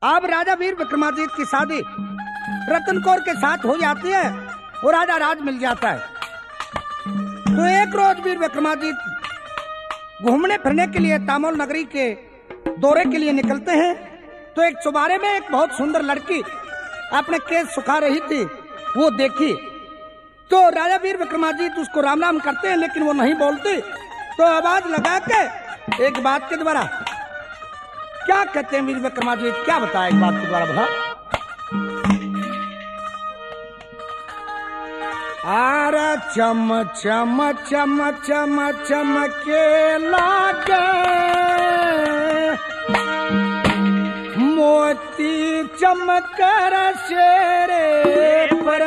अब राजा वीर विक्रमादित्य की शादी रतन कौर के साथ हो जाती है और राजा राज मिल जाता है। तो एक रोज वीर विक्रमादित्य घूमने फिरने के लिए तामोल नगरी के दौरे के लिए निकलते हैं। तो एक चौबारे में एक बहुत सुंदर लड़की अपने केस सुखा रही थी, वो देखी। तो राजा वीर विक्रमादित्य उसको राम राम करते हैं, लेकिन वो नहीं बोलती। तो आवाज लगा के एक बात के द्वारा क्या कहते हैं वीर विक्रमादित्य, क्या बताया एक बात के द्वारा भला। आरा चम चम चम चम चमके लागे मोती चमकर शेरे पर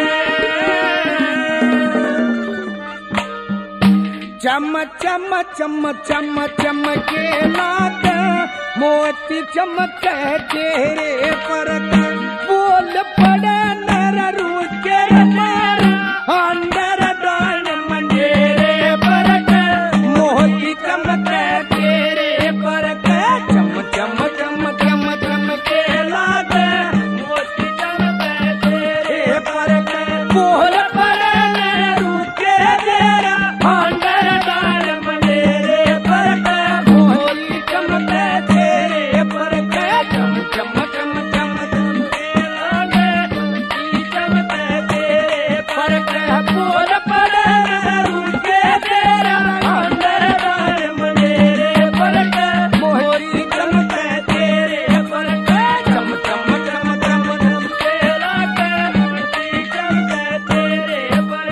चम चम चम चम चमके लागे मोती चमके चेहरे पर बोल पड़े नर रूके मार अंदर डाल मंजेरे पर मोती चमके चेहरे पर चम चम चम चम चमके लागे मोती चमके चेहरे पर बोल पड़े नर रूके तेरा अंदर डाल मंजेरे पर मोती चमके चेहरे पर चम चम चम चम चमके लागे मोती चमके चेहरे पर बोल पड़े नर रूके तेरा अंदर डाल मंजेरे पर मोती चमके चेहरे पर चम चम चम चम चमके लागे मोती चमके चेहरे पर।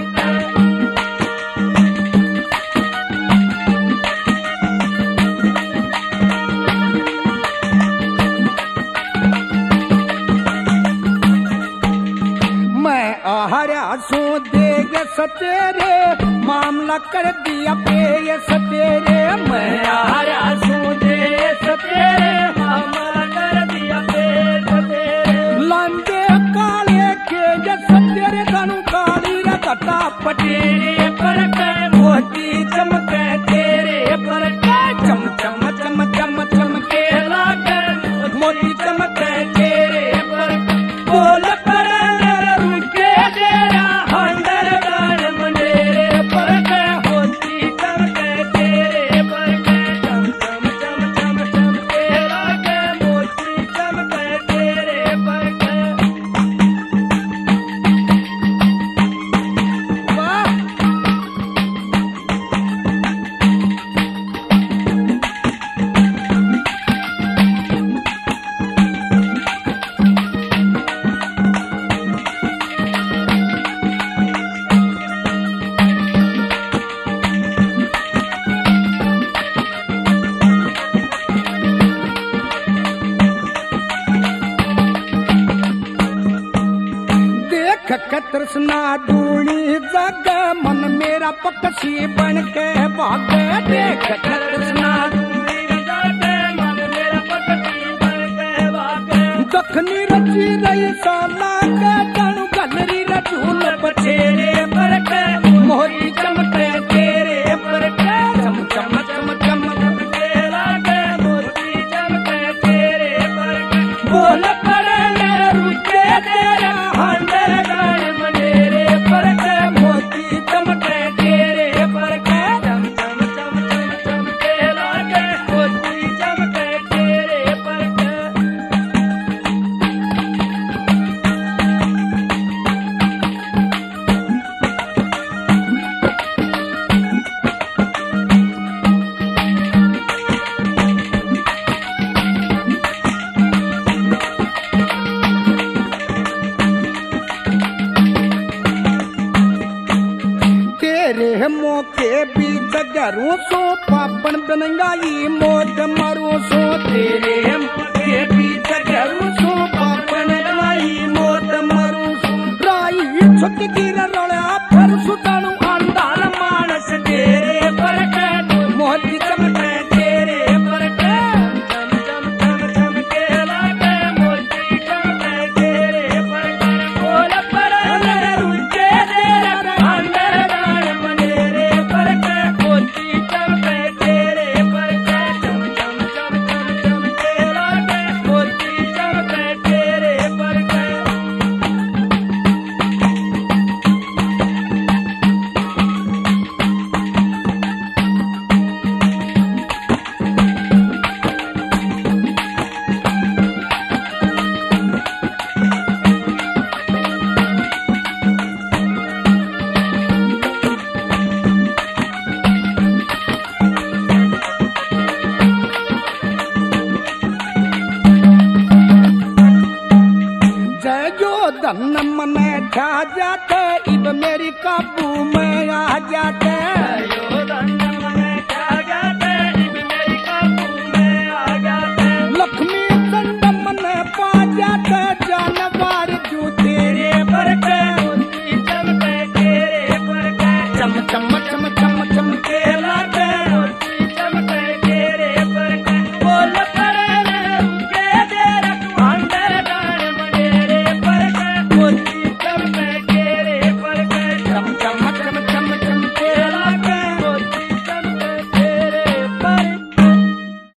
मैं आहारा सो देग सतेरे मामला कर दिया पे सतेरे। मैं आहारा सो दे सतेरे मामला कर दिया पे सतेरे। लांदे काले के सतेरे धनु काली रता पटेरे पर मोती चमके तेरे पर चम चम चम चम चमके लागे मोती चमके तेरे पर बोल पड़े नर रूके तेरा अंदर डाल मंजेरे पर मोती चमके तेरे पर चम चम चम चम चमके लागे मोती चमके तेरे पर। वाह देख के तृष्णा ढूंढी जग मन मेरा पक्षी बन के भाग। देख के तृष्णा ढूंढी जग मन मेरा पक्षी बन के भाग। दखनी रची रही साला के तनु गलरी रचूल बचेरे पर मोती चमके तेरे पर चम चम चम चम चमके लागे मोती चमके तेरे पर बोल पड़े नर रूके तेरा अंदर डाल मंजेरे पर मोती चमके तेरे पर चम चम चम चम चमके लागे मोती चमके तेरे पर। तेरे मौके बीच गरू सो पापन बनंगाई मौत मारू सो। तेरे मौके बीच गरू सो पापन बनाई मौत मारू सो। राई छुट गिर रोड़ा फिर सुतानु अंधार मानस तेरे पर मोती चमके तेरे पर चम चम चम चमके लागे मोती चमके तेरे पर बोल पड़े नर रूके तेरा अंदर डाल मंजेरे पर मोती चमके तेरे पर चम चम चम चम चमके लागे धन मन छा जाते इब मेरी काबू में आ जाते